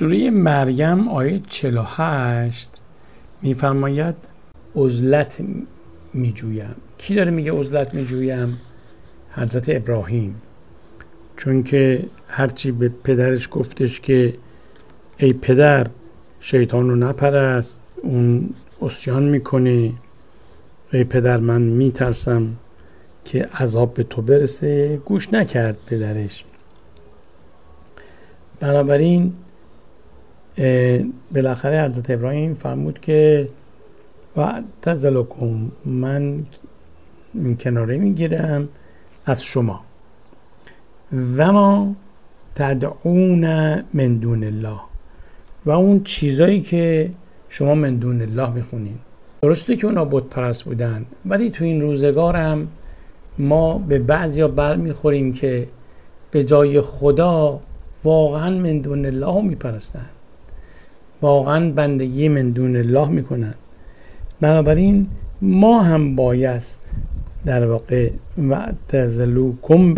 سوره مریم آیه 48 میفرماید عزلت میجویم. کی داره میگه عزلت میجویم؟ حضرت ابراهیم. چون که هرچی به پدرش گفتش که ای پدر شیطان رو نپرست، اون عصیان میکنه، ای پدر من میترسم که عذاب به تو برسه، گوش نکرد پدرش. بنابراین بالاخره حضرت ابراهیم فرمود که واعتزلکم، من کناره میگیرم از شما، و ما تدعون من دون الله، و اون چیزایی که شما من دون الله میخونین. درسته که اونا بت پرست بودن، ولی تو این روزگار هم ما به بعضیا بر میخوریم که به جای خدا واقعا من دون الله میپرستن، واقعا بندگی من دون الله میکنن. بنابراین ما هم باید در واقع واعتزلوکم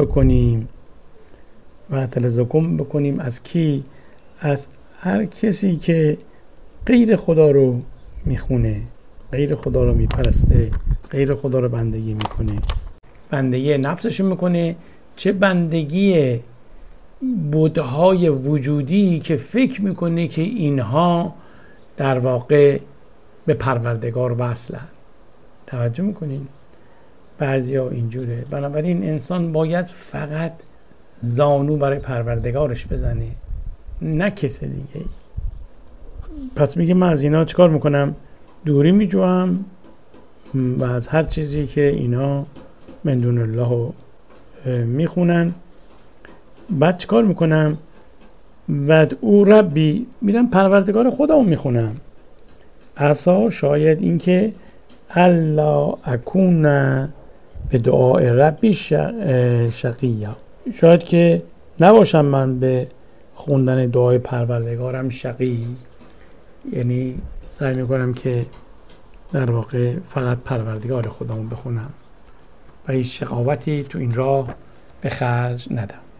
بکنیم از کی؟ از هر کسی که غیر خدا رو میخونه، غیر خدا رو میپرسته، غیر خدا رو بندگی میکنه، بندگی نفسشو میکنه، چه بندگی بت‌های وجودی که فکر میکنه که اینها در واقع به پروردگار وصلن. توجه میکنین؟ بعضیا اینجوره. بنابراین انسان باید فقط زانو برای پروردگارش بزنه، نه کس دیگه. پس میگه من از اینا چیکار میکنم؟ دوری میجوام و از هر چیزی که اینا من دون الله رو میخونن. بعد چیکار میکنم؟ بعد او ربی، میرم پروردگار خودمو میخونم. عسا، شاید این که الا اکون به دعای ربی شقیا، شاید که نباشم من به خوندن دعای پروردگارم شقی، یعنی سعی میکنم که در واقع فقط پروردگار خودمو بخونم و هیچ شقاوتی تو این راه به خرج ندم.